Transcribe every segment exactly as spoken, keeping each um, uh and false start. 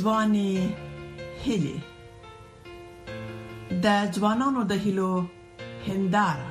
ځواني هیلې د ځوانانو د هیلو هنداره.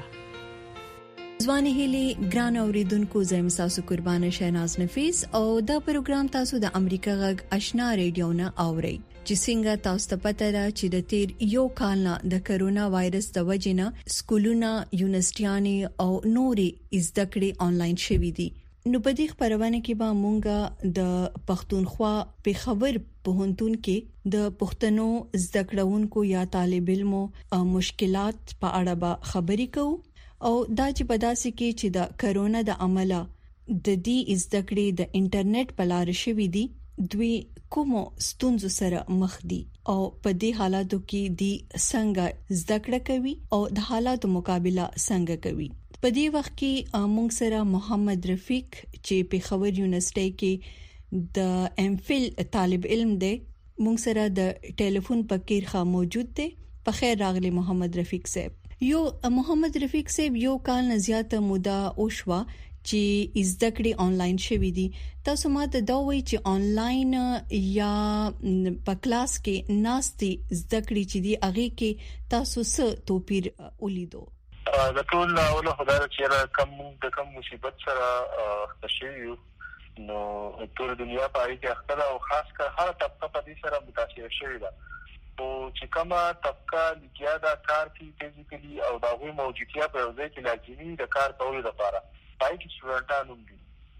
ځواني هیلې ګران اوریدونکو، زم تاسو قربان شهناز نفیس او دا پروګرام تاسو د امریکا غږ آشنا ریډیو نه اوري چې څنګه تاسو ته پته ده چې د تیر یو کال نه د کرونا وایرس د وجې نه سکولونه، یونیورسيټیانې او نوري زده کړې آنلاین شوې دي. نو په دې خبرونه کې به مونږه د پښتونخوا په خبر پوهنتون کې د پښتنو زده کړونکو یا طالب علمو مشکلات په اړه به خبرې کوو او دا چې په داسې کې چې د کرونا د عمله د دې زده کړې د انټرنیټ په لار شوې دي، دوی کوم ستونزو سره مخ دي او په دې حالاتو کې دي څنګه زده کړه کوي او د حالاتو مقابله څنګه کوي. په دې وخت کې موږ سره محمد رفیق چې په خبر یونیورسيټي کې د ایم فل طالب علم دی، موږ سره د ټلیفون په کیرخه موجود دی. په خیر راغلی محمد رفیق صاحب. یو محمد رفیق صاحب یو کال نه زیاته موده اوشوا چې زده کړې آنلاین شوې دي. تاسو ماته دا وایي چې آنلاین یا په کلاس کې ناستي زده کړې چې دی هغه کې تاسو څه توپیر ولیدو؟ د ټول اوله خدای چې کم د کم مصیبت سره تشریو نو ټول دنیا په اړه کې اخته او خاص کر هر طبقه په دې سره متاثر شوې ده. او چې کومه طبقه لګیا دا کار کې فزیکلی او دا غوي موجودیت په ځای کې لازمي د کار کولو لپاره پای کې سټوډنټانو دي.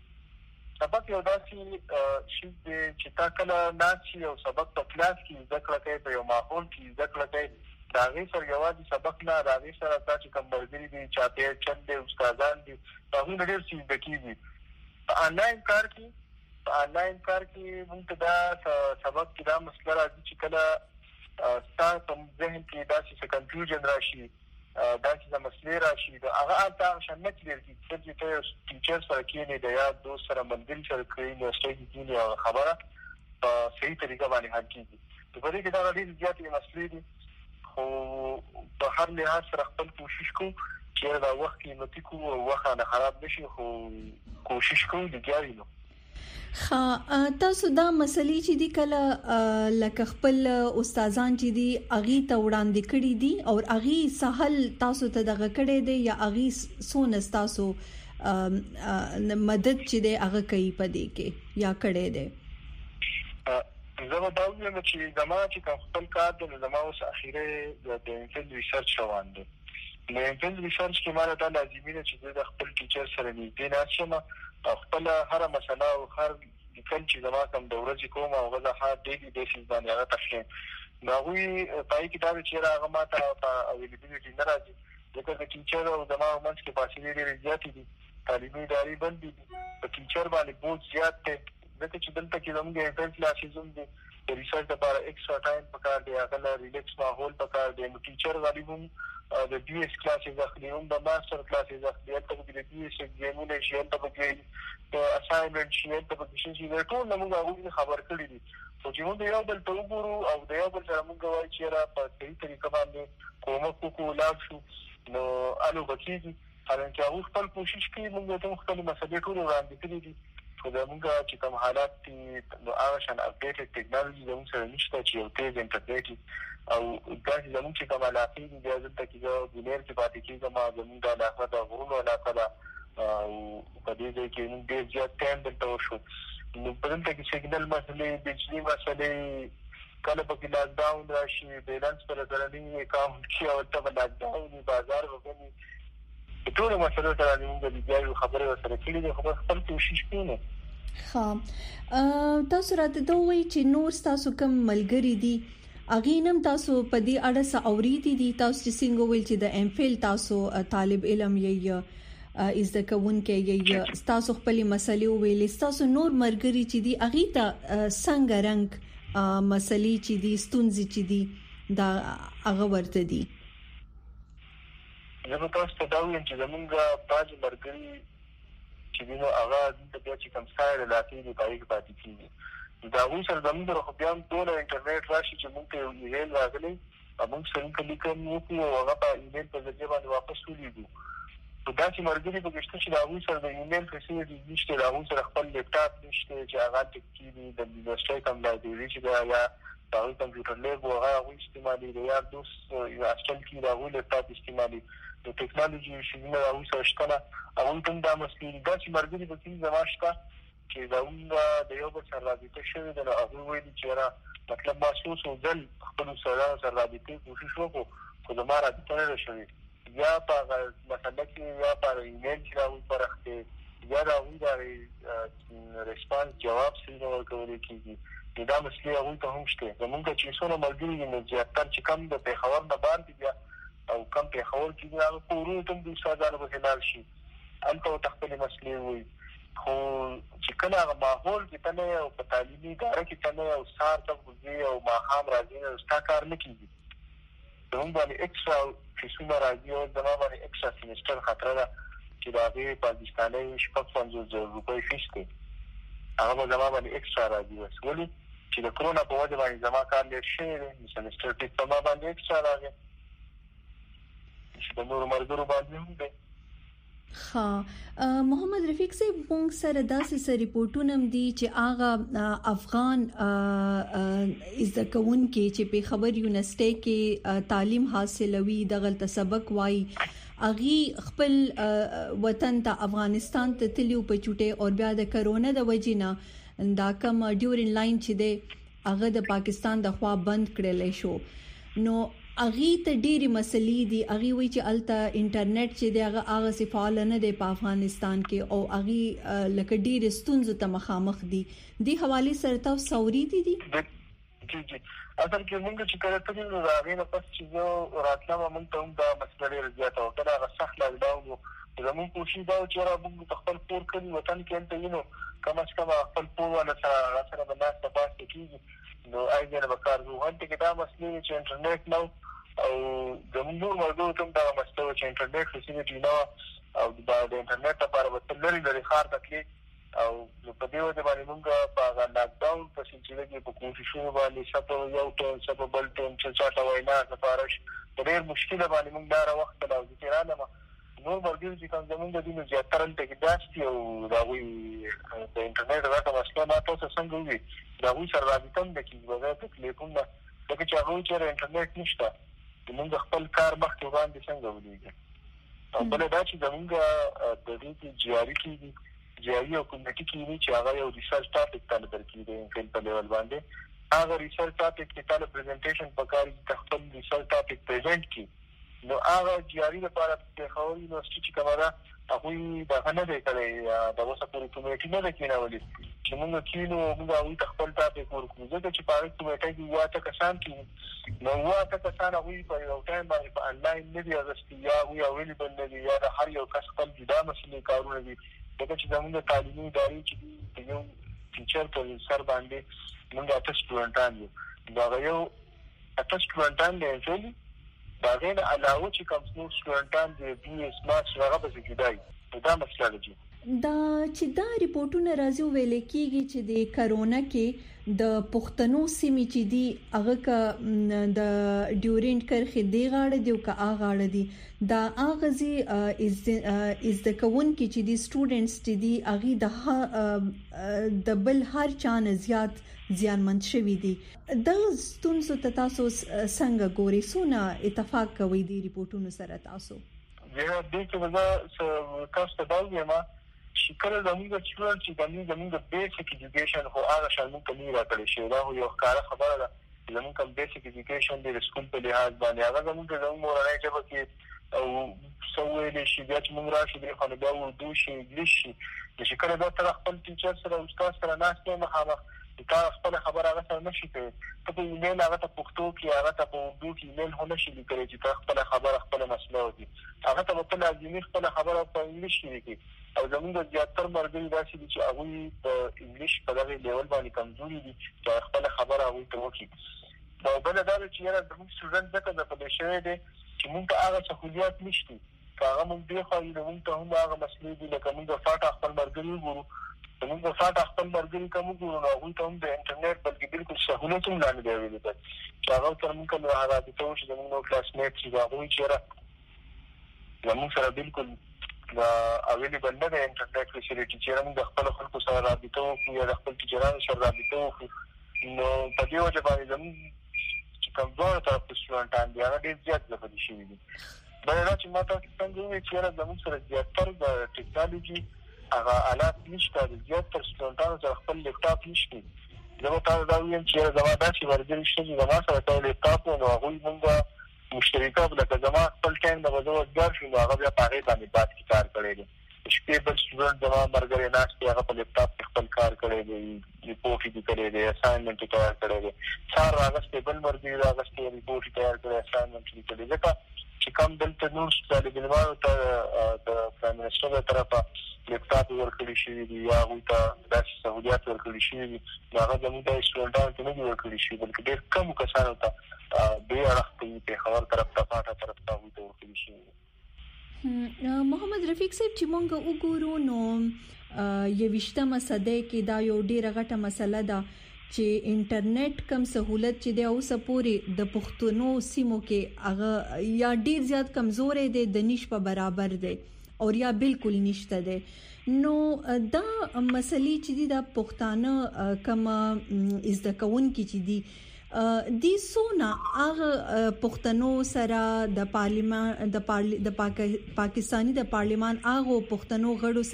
سبق یو داسې شی چې تا کله ناشي او سبق په کلاس کې ذکر کوي په یو ماحول کې ذکر کوي دا غي سره یوازې سبق نه راغی سره تاسو کوم برګری دي چاته چند دي استادان دي هغه ډېر څه دکېږي. په انلاین کار کې په انلاین کار کې موږ دا سبق کې دا مسله راځي چې کله تاسو په ذهن کې دا چې کنفیوژن راشي، دا چې مسله راشي دا هغه تاسو شنه کړئ چې تاسو ټیچر سره کې نه دی یا دوست سره مندل سره کوي نو ستاسو کې خبره په صحیح طریقه باندې حل کیږي. په دې کې دا ډېر زیاتې مسلې دي او په هر لحاظ سره خپل کوشش کوو چې دا وخت کې نو تکو او وخت نه خراب نشي، خو کوشش کوو د ګیارینو. خا تاسو دا مسلې چې دی کله لکه خپل استادان چې دی اغي ته وړاندې کړی دي او اغي سهل تاسو ته دغه کړی دی یا اغي سونه تاسو مدد چې دی هغه کوي پدې کې یا کړی دی؟ زه به دا وایم چې زما چې خپل کار د زما اوس اخیره د انفل ریسرچ روان دی. نو انفل ریسرچ کې ماره دا لازمي ده چې د خپل ټیچر سره نږدې ناشم خپل هر مسله او هر کله چې زما کوم د ورځې کوم او غزا ها ډیلی بیسیس باندې هغه تخشین نو وی پای کې دا چې هغه ماته اویلیبیلیټي نه راځي ځکه چې ټیچر او زما منځ کې فاصله ډېرې زیاتې دي، تعلیمي ادارې بند دي، په ټیچر باندې بوج زیات دی ځکه چې دلته کې زموږ انټرنیټ کلاسز هم دي، د ریسرچ لپاره ایکسترا ټایم پکار دی، هغه ریلیکس ماحول پکار دی. نو ټیچر غالبا د بي ایس کلاسز اخلي، هم د ماستر کلاسز اخلي، ته د بي ایس ایگزامونه شي، ته د اساینمنت شي، ته د شي چې ټول موږ هغه خبر کړی دي. خو چې موږ یو بل ته وګورو او د یو بل سره موږ وایو چې را په صحیح طریقه باندې کومه کوو لاګ شو نو الو بچیږي. حالانکه هغه خپل کوشش کوي موږ ته خپل مسلې ټول وړاندې کړي دي. خو دا موږ چې کوم حالات دي نو هغه شان اپډیټډ ټیکنالوژي زموږ سره نشته چې یو تیز انټرنیټ او دا چې زموږ چې کوم علاقې دي د ځل تکي د بنیر کې پاتې کېږي ما زموږ د علاقه د غرونو علاقه ده او په دې ځای کې موږ ډېر زیات ټایم دلته وشو. نو په دې کې سیګنل مسلې، بجلی مسلې، کله په کې لاک ډاون راشي، بیلانس پر درنې اکاونټ کې او ته لاک ډاون بازار وګورئ ټول مسله سره موږ د دې خبرې سره کړې دي. خو خپل کوشش کوو. ها تاسو راته دوی وایي چې نور تاسو کوم ملګری دي اغینم تاسو په دې اړه څه اوریدي دي؟ تاسو چې څنګه ویل چې د ام فل تاسو طالب علم یې از د کوون کې یې تاسو خپل مسلې ویلې، تاسو نور مرګري چې دي اغي ته څنګه رنگ مسلې چې دي ستونزې چې دي دا هغه ورته دي؟ زه تاسو ته دا وایم چې زمونږ باج مرګري چې نو هغه د بیا چې کوم سایر علاقې دی پای کې پاتې کیږي. دا وو سره زموږ خو بیا ټول انټرنیټ راشي چې موږ ته ایمیل راغلی موږ سره کلیک کوو او هغه په ایمیل په ځای باندې واپس ولېږو. دا چې مرګري په کېشته چې دا وو سره د ایمیل فیسیلیټي نشته، دا وو سره خپل لیپټاپ نشته چې هغه ټیکي د یونیورسيټي کوم لایبرری چې دا یا دا کمپیوټر لیب او هغه استعمالي دی یا دوست یا اصل کې دا وو لیپټاپ استعمالي د ټیکنالوژي شنو دا وو سره شته او هم دا مسلې دا چې مرګري په کې زماشته چې دا موږ د یو بل سره رابطه شوه د هغه ویلي چې را مطلب محسوس او ځل خپل سره سره رابطه کوشش وکړو خو د ما رابطه نه شوه یا په مثلا کې یا په ایمیل چې راوي پرخته یا راوي دا ریسپانس جواب سره ورکول کیږي دا مسلې هغه ته هم شته زمونږ چې څونه مرګري نه زیاتره چې کم د پیښور نه باندې بیا او کم پیښور کې دا پورو ته د سازانو په خلال شي انته تخپل مسلې وي خو چې کله هغه ماحول کې تنه او په تعلیمي اداره کې تنه او سار ته وځي او ماهم راځي نو ستا کار نه کیږي دوم باندې ایکسترا فیسونه راځي او دا باندې ایکسترا سیمستر خطر ده چې دا به پاکستاني شپږ پنځوس روپۍ فیس دی هغه به زما باندې ایکسترا راځي وسولي چې د کرونا په وجه باندې زما کار لږ شي دی سیمستر ټیک په ما باندې ایکسترا راځي چې د نور مرګرو باندې هم دی. ها محمد رفیق صاحب مونږ سره داسې سره ریپورتونه دي چې هغه افغان از د کون کې چې په خبر یونیورسيټي کې تعلیم حاصلوي د غلط سبق وای اغي خپل وطن ته افغانستان ته تلیو په چوټه او بیا د کرونا د وجینا دا کوم ډیورین لاین چې د هغه د پاکستان د خوا بند کړل شو نو اغي ته ډېری مسلې دي اغي وی چې الته انټرنیټ چې دی هغه هغه سفال نه دی په افغانستان کې او اغي لکه ډېر ستونزو ته مخامخ دي د حواله سره تاسو سوري دي دي جی جی اصل کې موږ چې کله ته نو راغی نو پس چې یو راتلم موږ ته هم دا مسلې رضایت او کله هغه سخت لاک ډاون زموږ کوشش دا چې را موږ خپل پور کړی وطن کې ته یو کم از کم خپل پور ولا سره سره د ناس په پاس کې نو اېجنه وکړو هغه کې دا مسلې چې انټرنیټ نو او د موږ مرګو ته دا مسله چې انټرنیټ فیسیلیټي نو او د انټرنیټ لپاره وته لري لري خار تکلیف او په دې وجه باندې موږ په لاک ډاون په سلسله کې په کوششونو باندې سبب یو ټون سبب بل ټون چې چاته وینا سفارش ډېر مشکل باندې موږ دا وخت لا ذکرانه نور مرګو چې کوم زمونږ د دې زیاتره ته داسې او دا وی د انټرنیټ راته مسله ما تاسو څنګه وی دا وی سره راځم د کې وګړه تکلیفونه دا چې هغه چې انټرنیټ نشته موږ خپل کار مخکې وړاندې څنګه ولېږو او بل دا چې زموږ د دې جیاري کې جیاري او کومټي کې چې هغه یو ریسرچ ټاپک تل درکې دی په لیول باندې هغه ریسرچ ټاپک کې تل پریزنټیشن پکاري د خپل ریسرچ ټاپک پریزنټ کی نو هغه جیاري لپاره د خوري یونیورسيټي چې کومه هغه د غنه دی کړي د وسه پورې کومټي نه کېنولې چې موږ کینو موږ او خپل ټاپک ورکو ځکه چې په کومټي کې واته کسان کې نو واته کسان هغه په یو ټایم باندې په انلاین نه دی راځي یا وی اویلیبل نه دی یا هر یو کس خپل جدا مسلې کارونه دي دغه چې زموږ تعلیمي ادارې چې یو ټیچر په سر باندې موږ اته سټوډنټان یو دا یو اته سټوډنټان دی چې دا غیر علاوه چې کوم څو سټوډنټان دي بي اس ماس هغه به کېدای دا مسله ده دا چې دا ریپورتونه راځي ویل کېږي چې د کرونا کې د پښتنو سیمې چې دی هغه ک د ډیورینټ کرخې دی غاړه دی او کا غاړه دی دا اغزي از از د کون کې چې دی سټوډنټس چې دی اغي د د بل هر چان زیات زیانمن شوی دی د ستونزو ته تاسو څنګه ګوري سونه اتفاق کوي دی ریپورتونو سره تاسو یا دې کې وځه تاسو ته دا وایم چې کله زموږ چلون چې زموږ زموږ بیسیک ایجوکیشن خو هغه شامل کړي راکړي شي دا یو ښکاره خبره ده زموږ کوم بیسیک ایجوکیشن د سکول په لحاظ باندې هغه زموږ زموږ مورنۍ ژبه کې او سوې شي بیا چې موږ راشي د خانه دا اردو شي انګلیش شي چې کله دا تر خپل ټیچر سره استاد سره ناشته مخامخ دا خپل خبره هغه سره نشي کوي ته په ایمیل هغه ته پښتو کې هغه ته په اردو کې ایمیل هونه شي لیکلی چې تا خپل خبره خپل مسله ودی هغه ته په لازمي خپل خبره په انګلیش کې لیکي او زموږ زیاتره مرګري داسې دي چې هغه په انګلیش په دغه لیول باندې کمزوري دي چې خپل خبره هغه ته وکړي دا بل دا چې یاره زموږ سټوډنټ ځکه د په شوی دی چې موږ هغه سہولیات نشته هغه موږ به خو یو موږ ته هم هغه مسلې دي لکه موږ فاټ خپل مرګري ګورو موږ فاټ خپل مرګري کوم ګورو نو هغه ته هم د انټرنیټ بلکې بالکل سہولت هم لاندې دی ویل چې هغه تر موږ له هغه د توش د موږ کلاس میټ چې هغه چې را زموږ سره بالکل دا اویلیبل نه دی انټرنیټ فیسیلیټي چې موږ د خپل خلکو سره رابطه وکړو یا د خپل تجارت سره رابطه وکړو نو په دې وجه باندې زموږ چې کوم ډول تاسو سټوډنټان دي هغه ډېر زیات ځپلي شوي دي. بل دا چې ما تاسو څنګه وایي چې زموږ سره زیاتره د ټیکنالوژي هغه آلات نشته، زیاتره سټوډنټانو سره خپل لیپټاپ نشته. زه به تاسو دا وایم چې زما داسې ملګري شته چې زما سره ته لیپټاپ و نو هغوی موږ مشترکه لکه زما خپل ټایم د غزو وزګار شو نو هغه بیا په هغې باندې باد کې کار کړی دی. شپې بل سټوډنټ زما ملګری ناست دی هغه په لیپټاپ کې خپل کار کړی دی، ریپورټ یې کړی دی، اساینمنټ یې تیار کړی دی. سهار راغستی بل ملګري راغستی ریپورټ یې تیار کړی، اساینمنټ یې کړی. ځکه چې کوم دلته نور طالب علمانو ته د پرایم منسټر له طرفه لیپټاپ ورکړي شوي دي یا هغوی ته داسې سهولیات ورکړي شوي دي نو هغه زموږ داسې سټوډنټانو ته نه دي ورکړي شوي بلکې ډېر کمو کسانو ته دې اړخ ته وي پېښور طرف ته پاټه طرف ته هغوی ته ورکړي شوي دي. محمد رفیق صاحب چې مونږ وګورو نو یویشتمه صدۍ کې دا یو ډېره غټه مسله ده چې انټرنیټ کم سہولت چې دی اوس پورې د پښتنو سیمو کې هغه یا ډیر زیات کمزورې دي د نش په برابر دی او یا بالکل نشته دی. نو دا مسلې چې دي د پښتانه کم از د کون کې چې دي د سونا هغه پښتنو سره د پارلیمان د د پاکستاني د پارلیمان هغه پښتنو غړو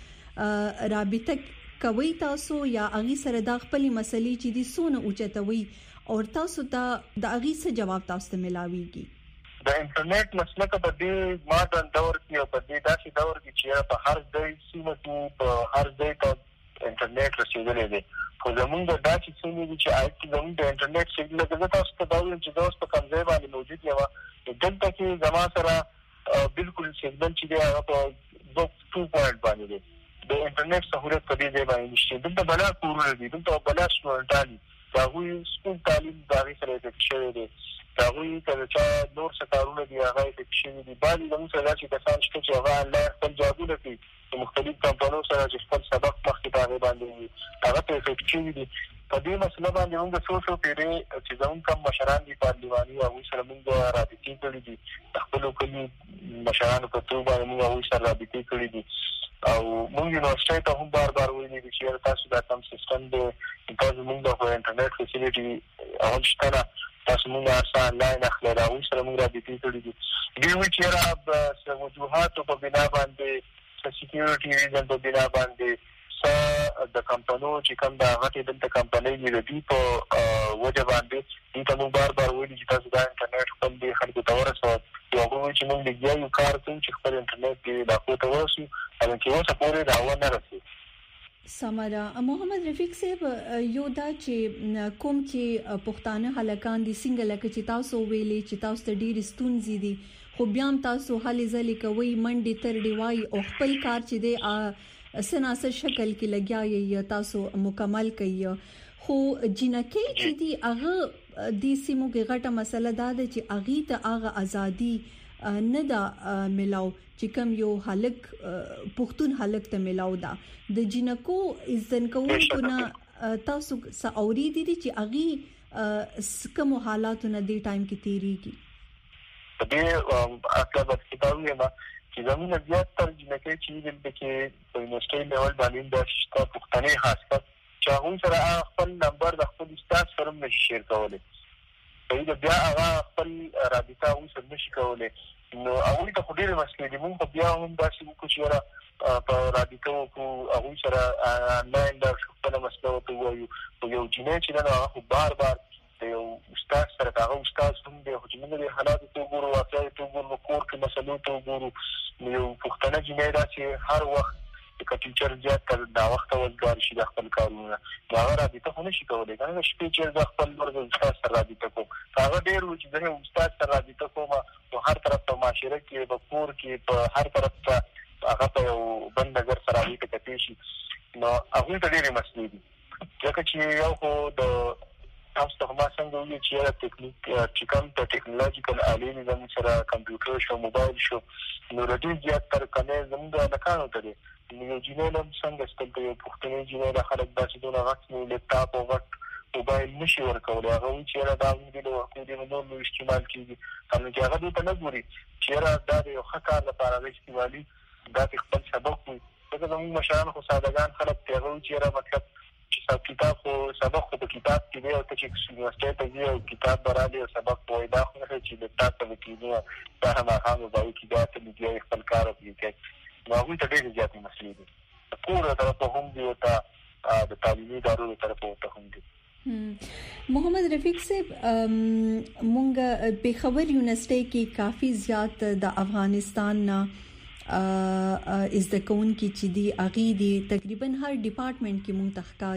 سره رابطه کوي تاسو یا اغي سره د خپل مسلې چې دي سونه اوچتوي او تاسو ته د اغي څه جواب تاسو ته ملاويږي؟ د انټرنیټ مسله په دې ماډرن دور کې او په دې داسې دور کې چې په هر ځای سیمه کې په هر ځای ته انټرنیټ رسیدلی دی خو زمونږ د داسې سیمې دي چې آی ټي زمونږ د انټرنیټ سیګنل لکه زه تاسو ته دا وایم چې زه اوس په کوم ځای باندې موجود یم دلته کې زما سره بالکل سیګنل چې دی هغه په دوه پوینټ باندې دی. د انټرنیټ سہولت په دې ځای باندې نشته. دلته بلا کورونه دي، دلته بلا سټوډنټان دي، د هغوی سکول تعلیم د هغې سره افیکټ شوی دی، د هغوی که د چا نور څه کارونه دي هغه افیکټ شوي دي. بعضې زموږ سره داسې کسان شته چې هغه انلاین خپل جابونه کوي د مختلف کمپنیو سره چې خپل سبق مخکې په هغې باندې هغه ته افیکټ شوي دي. په دې مسله باندې موږ څو څو پیرې چې زموږ کم مشران دي پارلیماني هغوی سره موږ رابطې کړي دي، د خپلو کلي مشرانو په توګه باندې موږ هغوی سره رابطې کړي دي او موږ یونیورسټۍ ته هم بار بار ویلي دي چې تاسو دا کوم سیسټم دی تاسو موږ د انټرنیټ فیسیلیټي اول شته نه تاسو موږ هر آنلاین اخلي دا هغوی سره موږ رابطې کړي دي. دوی وایي چې یاره وجوهاتو په بنا باندې څه سکیورټي ریزن په بنا باندې څه د کمپنیو چې کوم د غټې دلته کمپنۍ دي د دوی په وجه باندې دوی ته موږ بار بار ویلي چې تاسو دا انټرنیټ خپل دې خلکو ته ورسوئ. هغوی وایي چې موږ لګیا یو کار کوو چې خپل انټرنیټ دې علاقو ته ورسوو حالانکې اوسه پورې دا ونه رسېږي. سمره. محمد رفیق صاحب یو دا چې کوم چې پښتانه هلکان دي څنګه لکه چې تاسو ویلي چې تاسو ته ډېرې ستونزې دي خو بیا هم تاسو هلې ځلې کوئ منډې ترډې وایي او خپل کار چې دی سناسه شکل کې لګیا یې تاسو مکمل کوي خو جنکې چې دي هغه د سیمو کې غټه مسله دا ده چې اغي ته هغه ازادي نه دا ملاو چې کوم یو هلک پښتون هلک ته ملاو دا د جنکو اذن کوونکو نه تاسو ساوري دي چې اغي کوم حالاتونه د ټایم کې تیریږي. په دې اصله د کتابونو ما چې زموږ زیات تر جنکې چې د کې په یونیورسيټي لیول باندې د شته پښتنې خاصه چې هغه سره خپل نمبر د خپل استاد سره نشي شیر کولای. په دې بیا هغه خپل رابطه او سره نشي کولای. نو هغه ته خو ډېرې مسلې دي موږ بیا هم داسې وکړو چې په رابطه وکړو هغوی سره آنلاین دا خپله مسله ورته ووایو. خو یو جینۍ چې ده نو هغه خو بار بار د یو استاد سره د هغه استاد هم دی خو چې موږ د حالاتو ته وګورو واقعیتو ته وګورو کور کې مسلو ته وګورو نو یو پښتنه جینۍ ده چې هر وخت که ټیچر زیات تر دا وخته وزګار شي د خپل کارونه نو هغه رابطه خو نشي کولی که نه شپې چې زه خپل لور د استاد سره رابطه کوم هغه ډېر و چې زه یو استاد سره رابطه کوم نو هر طرف ته معاشره کې په کور کې په هر طرف ته هغه په یو بل نظر سره اړیکه کتې شي نو هغوی ته ډېرې مسلې دي ځکه چې یو خو د تاسو ته ما څنګه وویل چې یاره تکنیک چې کوم د ټکنالوژیکل آلې زموږ سره کمپیوټر شو موبایل شو نو د ډېر زیات تر کمی زموږ هلکانو ته دی. نو یو جینۍ هم څنګه ستلته یو پښتنۍ جینۍ ده خلک داسې دونه غټ لیپټاپ او غټ موبایل نشي ورکولی هغه وایي چې یاره دا موږ دې له ورکو دې نور نو استعمال کېږي حالانکې هغه دې ته نه ګوري چې یاره دا د یو ښه کار لپاره هغه استعمالي دا خپل سبق وي. دغه زموږ مشران خو سادهګان خلک دی، هغه چې را مطلب چې کتاب خو سبق خو په کتاب کې دی، او ته چې یونیورسټي ته ځې او کتاب برابر او سبق وایي، دا خو نه چې د تاسو په کې دا هم هغه ځای کې دا ته دی خپل کار کوي. نو هغوی ته ډېرې زیاتې مسلې دي، کور له طرفه هم دي او ته د تعلیمي ادارو له طرفه هم دي. محمد رفیق صاحب، مونږ پیښور یونیورسيټي کې کافي زیات د افغانستان نه از د کون کې چې دی اغي دی تقریبا هر ډپارټمنټ کې مونږ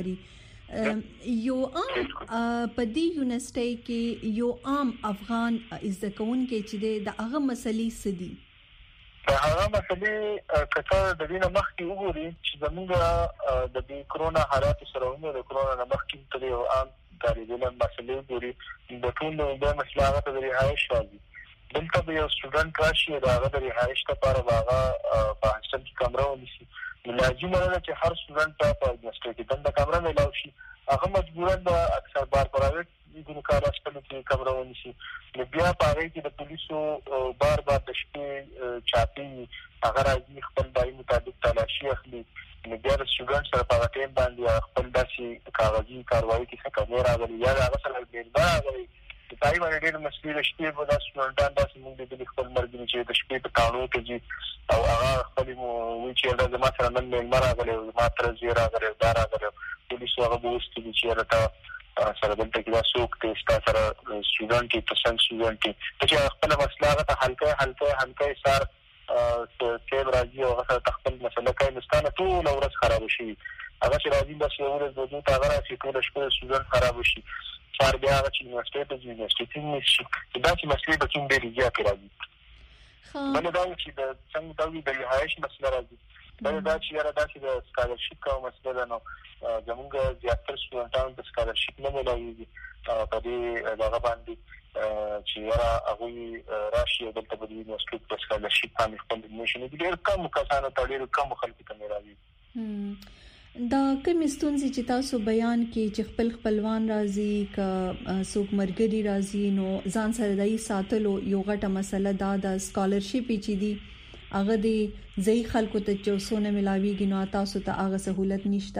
تخکاری یو عام په دې یونیورسيټي کې یو عام افغان از د کون کې چې دی د هغه مسلې سدي. دا هغه مسلې کته د دې نه مخکې وګوري چې زموږ د دې کرونا حالات سره هم د کرونا نه مخکې تل یو عام طالبان مسلې وګوري د ټول د مسله هغه د رهایش راځي. دلته به یو سټوډنټ راشي دا هغه د رهایش لپاره هغه په هاستل کې کمره ونیسي. لازم نه چې هر سټوډنټ په یونیورسيټي کې دنده کمره ملاو شي، هغه مجبوراً د اکثر بار پرایویټ د کار هاستل کې کمره ونیسي. نو بیا په هغه کې د پولیسو بار بار د شپې چاپی هغه راځي خپل دای مطابق تلاشي اخلي. نو بیا د سټوډنټ سره په ټیم باندې خپل داسې کاغذي کاروایی کې څه کوي راغلي یا هغه سره بیل راغلي. د پای باندې ډېر مسلې د شپې په داسې سټوډنټان داسې موږ د خپل مرګ چې د شپې په تاڼو کې ځي او هغه خپل وی چې دا زما سره نن میلمه راغلی او زما تر زی راغلی دا راغلی پولیسو هغه به اوس کې چې راته سره دلته کې دا څوک دی ستا سره سټوډنټ یې ته څنګه سټوډنټ یې ته چې خپله مسله هغه ته هلکی هلکی هلکی سار کیب راځي او هغه سره خپل مسله کوي نو ستا نه ټوله ورځ خرابه شوي. هغه چې راځي بس یو ورځ د دوی ته هغه راشي ټوله شپه سټوډنټ خرابه شي. سار بیا هغه چې یونیورسيټي ته ځي یونیورسيټي نشي داسې مسلې به کوم ډېرې زیاتې راځي. بله دا چې د څنګه دا وي د رهایش مسله راځي. بله دا چې یاره داسې د سکالرشپ کومه مسله ده نو زموږ زیاتره سټوډنټانو د سکالرشپ نه میلاویږي په دې دغه باندې چې یاره هغوی راشي او دلته به د یونیورسيټي په سکالرشپ باندې خپل اډمیشن وکړي. ډېر کمو کسانو ته ډېرو کمو خلکو ته میلاویږي. دا کوم ستونزې چې تاسو بیان کې چې خپل خپلوان راځي ک څوک مرګري راځي نو ځان سره دای ساتلو یو غټه مسله دا د سکالرشپ چې دی هغه دی ځای خلکو ته چې سونه ملاويږي نو تاسو ته هغه سہولت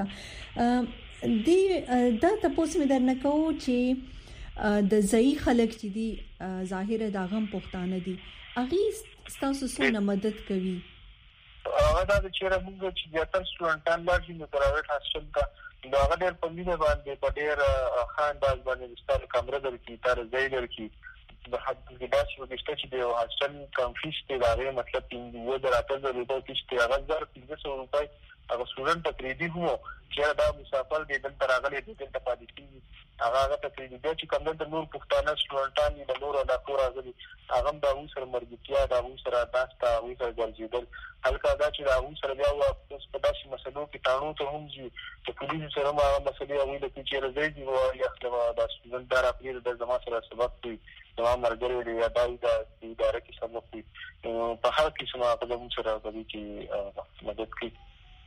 نشته دی. دا تاسو مې درنه کوو چې د ځای خلک چې دی ظاهر د غم پښتانه دي هغه تاسو سونه مدد کوي. هغه دا چې موږ چې زیاتره سټوډنټان لاړ شي نو پرایویټ هاستل ته نو هغه ډېر په مینه باندې په ډېر ښه انداز باندې ستاسو کمره درکړي تر ځای درکړي. د حد کې داسې وګشته چې د هاستل کم فیس دی د هغې مطلب یو زر اته زره روپۍ فیس دی هغه زر پنځه سوه روپۍ هغه سټوډنټ ته پرېږدي هم چې دا مسافر دی دلته راغلی دی دلته پاتې کېږي هغه هغه ته پرېږدي. بیا چې کوم دلته نور پښتانه سټوډنټان دي د نورو علاقو راغلي هغه هم د هغوی سره مرګتیا د هغوی سره ناسته هغوی سره ګرځېدل هلکه دا چې د هغوی سره بیا اوس په داسې مسلو کې تاڼو ته هم ځي د پولیسو سره هم هغه مسلې هغوی له کوي چېرې ځای دي وایي اخله دا سټوډنټ دا راپرېږده دا زما سره سبق کوي زما ملګری دی یا دا د اداره کې سبق کوي په هر قسم هغه زموږ سره په دې کې مدد کوي.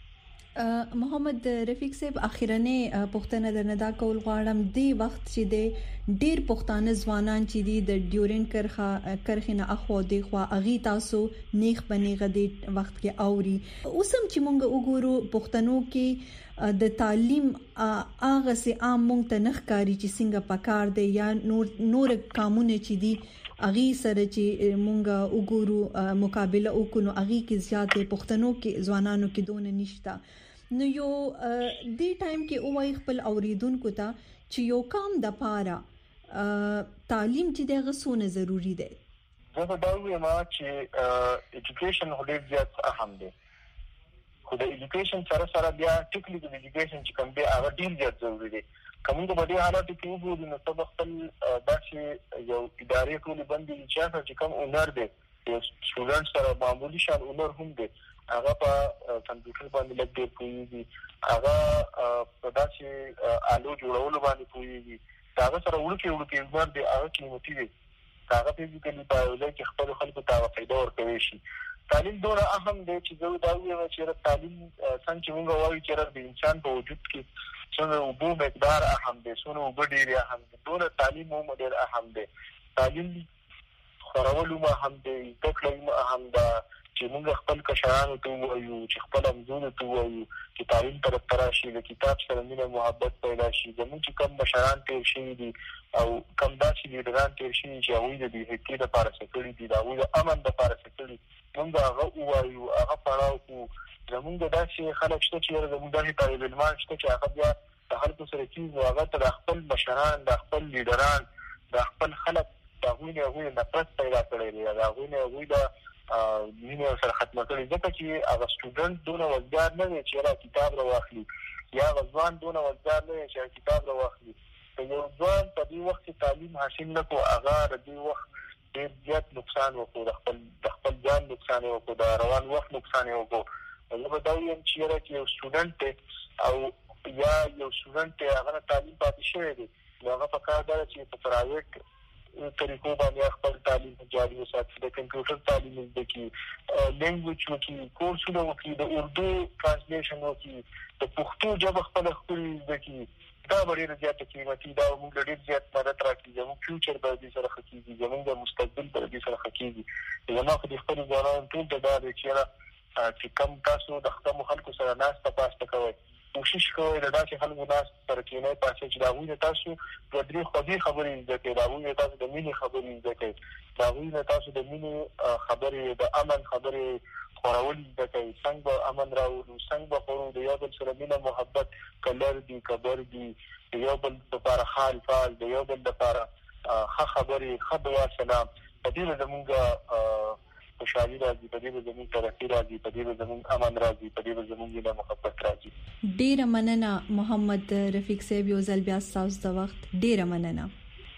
محمد رفیق صاحب اخیرنه پښتنه درنه دا کول غواړم دی وخت چې د ډیر پښتانه ځوانان چې دی د ډیورنټ کرخه کرخنه اخو دی خو اغي تاسو نیخ بنیغه دی وخت کې اوري اوسم چې مونږ وګورو پښتنو کې د تعلیم اغه سي عام مونږ ته نخ کاری چې څنګه پکار دی یا نور نور قانون چې دی اغي سره چې مونږ وګورو مقابله وکړو اغي کې زیاتې پښتنو کې ځوانانو کې دون نشتا نو یو دې ټایم کې اوای خپل اوریدونکو ته چې یو کام د پاره تعلیم چې دغه سونه ضروری دی. زه دا وایم چې اډوکیشن هډیر زیات اهم دی خو د اډوکیشن سره سره بیا ټیکنیکل اډوکیشن چې کوم دی هغه ډیر زیات ضروری دی. کومه په دې حالت کې وګورئ نو تاسو خپل داسې یو ادارې ټول باندې چې کوم اونر دی سټوډنټ سره معمولی شان اونر هم دی هغه په کمپیوټر باندې لګ دی کوي هغه په داسې آلو جوړولو باندې کوي هغه سره ورکه ورکه اونر دی هغه قیمتي دی هغه فزیکلی بایولوژي کې خپل خلکو ته فائدہ ورکوي شي. تعلیم ډېر اهم دی چې زه دا وایم چې تعلیم څنګه چې موږ وایو چې د انسان په وجود کې څنګه وبو مقدار اهم دی څنګه وبو ډېر اهم دی ټول تعلیم مو ډېر اهم دی. تعلیم خورولو مو اهم دی تکلیم اهم ده چې موږ خپل کشرانو ته وایو چې خپل امزونو ته وایو چې تعلیم طرف ته راشي، د کتاب سره مینه محبت پیدا شي. زموږ چې کوم مشران تېر شوي دي او کوم داسې لیډران تېر شوي چې هغوی د بې حقۍ دپاره څه کړي دي، د هغوی د امن دپاره څه کړي، موږ هغه ووایو، هغه پړاو کړو. زموږ داسې خلک شته چې یاره زموږ داسې طالب علمان شته چې هغه بیا د خلکو سره کېږي، هغه ته د خپل مشران، د خپل لیډران، د خپل خلک د هغوی نه هغوی نفرت پیدا کړی دی، د هغوی نه هغوی د مینې سره ختمه کړې، ځکه چې هغه سټوډنټ دونه وزګار نه دی چې یاره کتاب راواخلي، یا هغه ځوان دونه وزګار نه دی چې کتاب راواخلي. که یو ځوان په دې وخت کې تعلیم حاصل نه کړو، هغه د دې وخت ډېر زیات نقصان وکړو، د خپل د خپل ځان نقصان یې وکړو، د روان وخت نقصان یې وکړو. زه به دا ویم چې یاره چې یو سټوډنټ دی او یا یو سټوډنټ دی هغه نه تعلیم پاتې شوی دی، نو هغه پکار ده چې په پرایویټ طریقو باندې خپل تعلیم جاري وساتي، د کمپیوټر تعلیم زده کړي، لینګویج وکړي، کورسونه وکړي، د اردو ټرانسلیشن وکړي، د پښتو ژبه خپله ښکلې زده کړي. دا به ډېره زیاته قیمتي، دا به موږ له ډېر زیات مدد راکړي، زموږ فیوچر به دې سره ښه کېږي، زموږ د مستقبل به دې سره ښه کېږي. زما خو د خپلو ځوانانو ټول ته دا دی چې یاره چې کم تاسو د کمو خلکو سره ناسته پاسته کوئ، کوشش کوئ د داسې خلکو ناست سره کېنئ پاسئ چې د هغوی نه تاسو دوه درې خوږې خبرې زده کړئ، د هغوی نه تاسو د مینې خبرې زده کړئ، د هغوی نه تاسو د مینې خبرې، د امن خبرې خورول زده کړئ، څنګه به امن راوړو، څنګه به خورو، د یو بل سره مینه محبت که لر دي که بر دي، د یو بل دپاره ښه الفاظ، د یو بل دپاره ښه خبرې، ښه دعا سلام. په دې به زموږ خوشحالي راځي، په دې به زموږ ترقي راځي، په دې به زموږ امن راځي، په دې به زموږ مینه محبت راځي. ډېره مننه محمد رفیق صاحب، یو ځل بیا ستاسو د وخت ډېره مننه.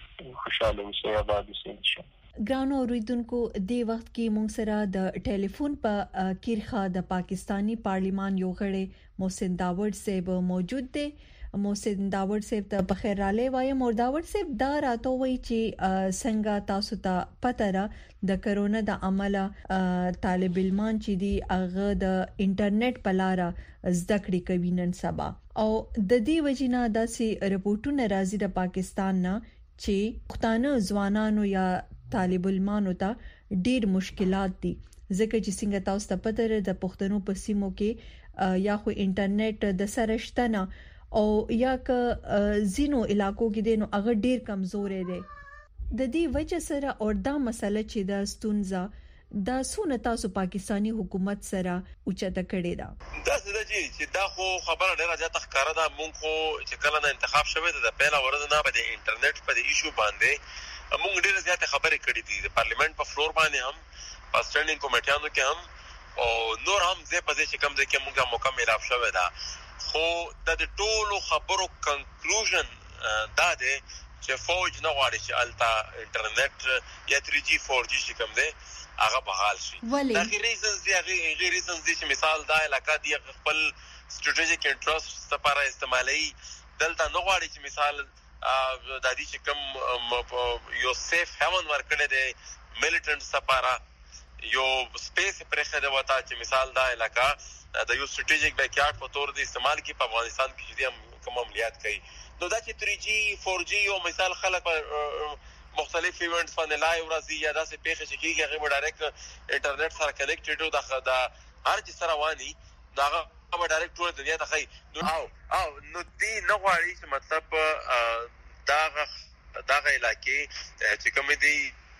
خوشاله اوسئ، آباد اوسئ انشاءالله. ګرانو اوریدونکو، دې وخت کې موږ سره د ټلیفون په کیرخه د پاکستانی پارلیمان یو غړی محسن داوود صاحب موجود دی. محسن داوود صاحب ته بخیر رالی وایم. او داوود صاحب دا راته وایي چې څنګه تاسو ته پته را د کرونا د عمله طالب علمان چې دی هغه د انټرنیټ په لار زده کړې کوي نن سبا، او د دې وجینا داسې رپورټونه راځي د پاکستان نه چې پښتانه ځوانانو یا طالب علمانو ته ډېر مشکلات دي، ځکه چې څنګه تاسو ته پته لري د پښتنو په سیمو کې یا خو انټرنیټ د سره شته نه او یا که زینو علاقو کې دي نو هغه ډېر کمزوري دي. د دې وجه سره او دا مسله چې د ستونزه دا سونه تاسو پاکستانی حکومت سره اوچته کړې ده. دا څه چې دا خو خبره ډیره زیاته ښکاره ده. مونږ خو چې کله نه انتخاب شوه د پیله ورځ نه په انټرنیټ په ایشو باندې مونږ ډیره زیاته خبرې کړې دي د پارلیمنت په فلور باندې هم، په سټینډینګ کمیټیانو کې هم، او نور هم زه په دې چې کوم ځای کې مونږه مکمل اف شوه ده. خو د ټولو خبرو کنکلوژن دا دی چې فوج نه غواړي چې التا انټرنیټ یا تھری جی فور جی چې کوم دی هغه بحال شي. دا غیر ریزنز دی، هغه ریزنز دي چې مثال دا علاقه دی خپل سټریټیجیک انټرست لپاره استعمالي، دلته نه غواړي چې مثال د دې چې کوم یو سیف هاون ورکړي دی میلیټنټس لپاره یو سپیس پرخه دی وتا چې مثال دا علاقه د یو سټریټیجیک بیکیارډ په تور د استعمال کې په افغانستان کې چې کوم عملیات کوي. نو دا چې تھری جی فور جی او مثال خلک مختلف ایونټس باندې لایو راځي یا داسې پیښه چې کیږي هغه ډایرکټ انټرنیټ سره کنیکټډ او د هر څه سره وانی دا هغه ډایرکټ ټول دنیا ته کوي. او او نو دی نه غواړي چې مطلب دا دا علاقې چې کوم دی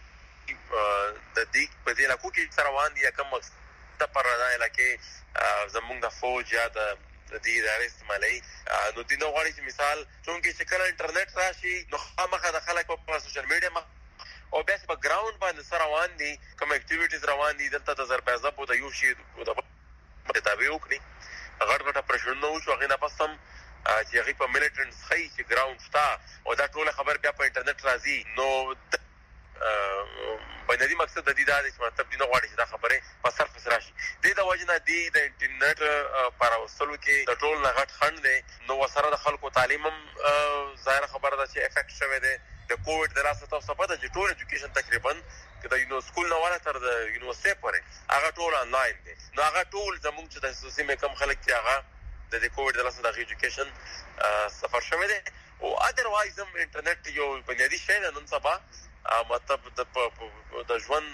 د دې په دې علاقو کې سره وان دي کوم د پر راځي لکه زمونږ د فوج یا د دې ادارې استعمالي. نو دې نو غواړي چې مثال څنګه چې کله انټرنیټ راشي نو خامخا د خلک په سوشل میډیا ما او بیا په ګراوند باندې سره روان دي کوم اکټیویټیز روان دي دلته د زربازه په د یو شی د متابع وکړي غټ غټ پرشن نو شو غینه پسم چې هغه په میلیټنټس خي چې ګراوند شتا او دا ټول خبر بیا په انټرنیټ راځي. نو بنیادی مقصد د دې دا چې مطلب دینه غواړي چې دا خبره په سرفس راشي. د دې وجه نه دی د انټرنیټ پر اوسلو کې د ټول نه غټ خند دی. نو وسره د خلکو تعلیم هم ظاهر خبره ده چې افیکټ شوه دی د کووډ د لاسه تاسو په د ټول ایجوکیشن تقریبا د یو سکول نه ولا تر د یونیورسيټي پورې هغه ټول انلاین دی. نو هغه ټول زموږ چې د خصوصي مې کم خلک چې هغه د کووډ د لاسه د ایجوکیشن سفر شوه دی او اذروایز هم انټرنیټ یو بنیادی شی نه نن سبا مطلب د د ژوند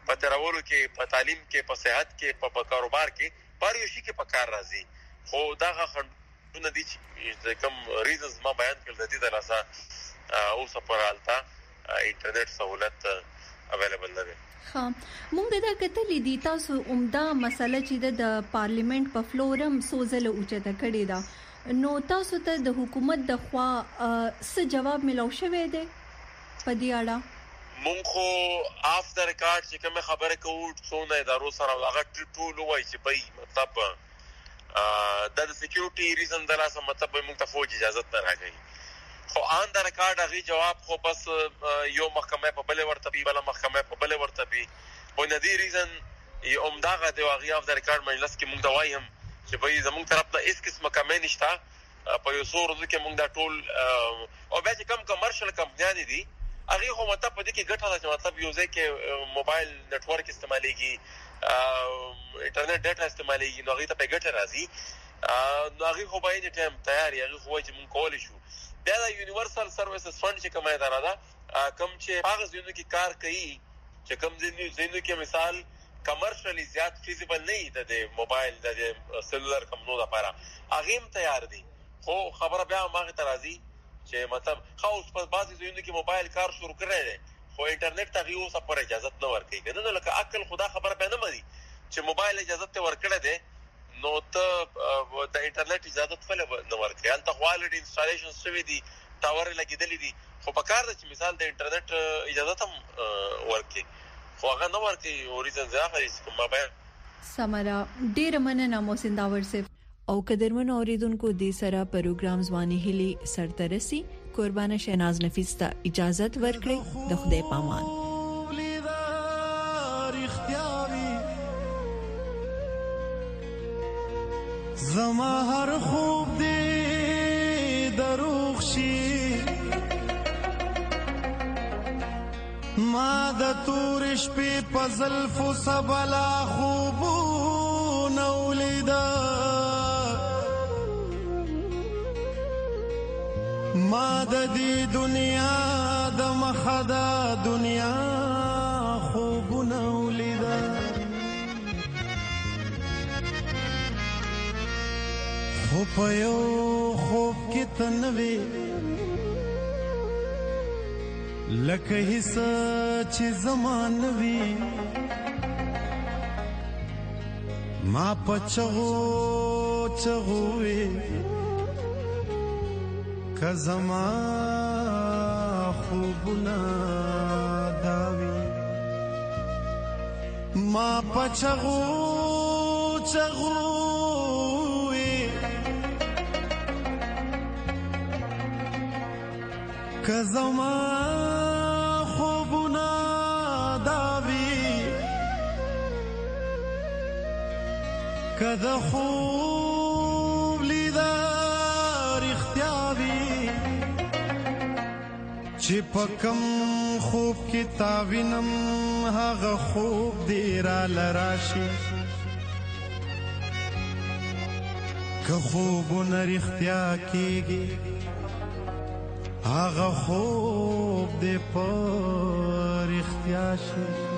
په ترولو کې، په تعلیم کې، په صحت کې، په کاروبار کې، پر یو شي کې په کار راځي. خو دا خندونه دي چې کوم ریزنز ما بیان کړل د دې د لاسه اوس په حالت انټرنیټ سہولت اویلیبل نه ده. ها مونږ دا کتلې دي تاسو عمده مسله چې د پارلیمنت په فلورم سوزله اوچته کړې ده، نو تاسو ته د حکومت د خوا څه جواب ملو شوی دی په دې اړه؟ مونږ خو اف د ریکارډ چې کوم خبره کوو څونه ادارو سره هغه ټول وایي چې په مطلب د سکیورټي ریزن د لاسه مطلب مونږ ته فوج اجازه نه راکړي. خو ان د ریکارډ هغه جواب خو بس یو محکمه په بل ورته بي بل محکمه په بل ورته بي په ندي ریزن یوم داغه د هغه اف د ریکارډ مجلس کې مونږ دا وایم چې به زمونږ طرف ته اس قسمه کمې نشته په یو سور کې مونږ دا ټول او بیا چې کم کمرشل کمپنیان دي هغه خو مطلب په دې کې ګټه ده چې مطلب یو ځای کې موبایل نتورک استعمالېږي، انټرنیټ ډاټا استعمالېږي، نو هغه ته په ګټه راځي. نو هغه خو باید ټایم تیار هغه خو چې مونږ کولای شو. بیا د یونیورسل سروسز فند چې کومه اداره ده کوم چې هغه ځینو کې کار کوي چې کوم ځینو ځینو کې مثال کمرشلی زیات فیزیبل نه دی د موبایل د سلولر کمپنیو لپاره هغه هم تیار دي. خو خبره بیا ماغه ترازی چې مطلب خاص په بعضي ځینو کې موبایل کار شروع کړی دی خو انټرنیټ ته یو څه پر اجازه نه ورکړي کنه. نو لکه عقل خدا خبر به نه مدي چې موبایل اجازه ته ورکړی دی نو ته د انټرنیټ اجازه ولې نه ورکړي؟ هلته کوالټي انسټالیشن شوی دي، ټاور لګیدلې دي، خو په کار ده چې مثال د انټرنیټ اجازه هم ورکړي خو هغه نه ورکړي. اوریجن ځاخري چې ما بیان سمرا ډیر مننه محسن داور صاحب. او قدرمن اوریدونکو دې سره پروګرام ځواني هلي سرترسي قربانه شهناز نفیس ته اجازت ورکړي. د خدای پامان. زما هر خوب دې دروغ شي، ما د تور شپې په زلفو سبلا خوبونه ولیده، ما د دې دنیا د مخه د دنیا خوبونه ولیده، خو په یو خوب کې ته نه وې لکه هیڅ چې زما نه وي، ما په چغو چغو وې که زما خوبونه دا وي، ما په چغو چغو که زما خوبونه دا وي، که د خوب لیدار اختیار وي چې په کم خوب کې تا وینم هغه خوب دې راله راشي، که خوبونه رښتیا کېږي هغه خوب دې پر اختیار شي.